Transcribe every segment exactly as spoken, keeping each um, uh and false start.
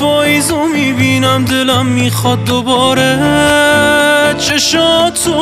پاییزو میبینم دلم میخواد دوباره چشاتو.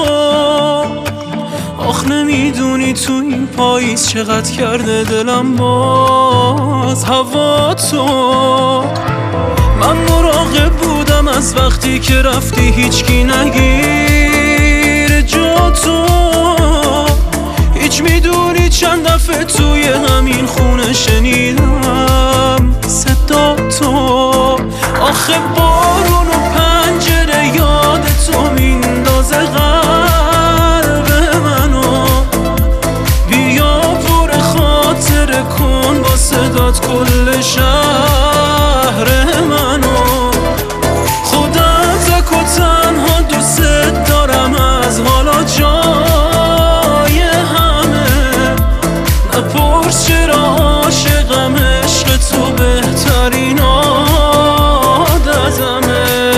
آخ نمیدونی تو این پاییز چقدر کرده دلم باز هوا تو. من مراقب بودم از وقتی که رفتی هیچکی نگیره جا تو. هیچ میدونی چند دفعه توی همین خونه شنیدم صدا تو. آخه بارون و پنجره یاد تو میندازه قلب منو. بیا پر خاطره کن با صدات کل شهر منو. خودم تک و تنها دوست دارم از حالا جای همه. نپرس چرا عاشقم، عشق تو بهترین عادتمه.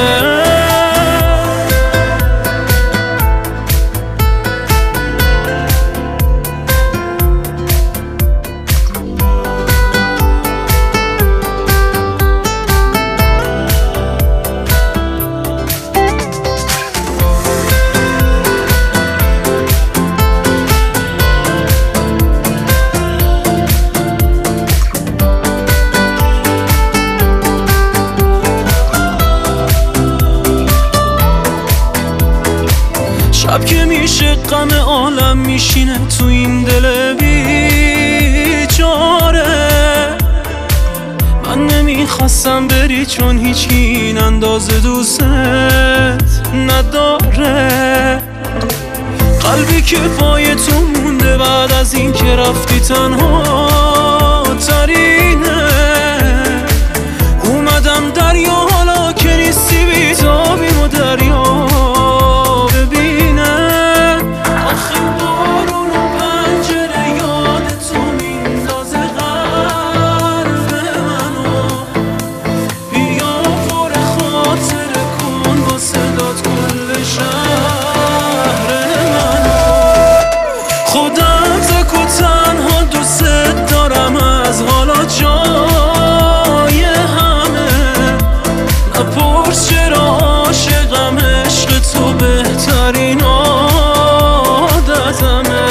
شب که میشه غم عالم میشینه تو این دل بیچاره. من نمیخواستم بری چون هیچ این اندازه دوست نداره. قلبی که پای تو مونده بعد از این که رفتی تنها ترینه. اومدم دریا حالا که نیستی بیتابیم و دریا جای همه. نپرس چرا عاشقم، عشق تو بهترین عادتمه.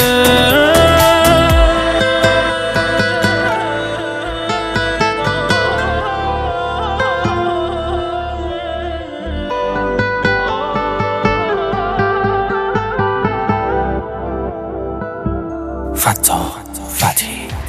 فتاح فتحی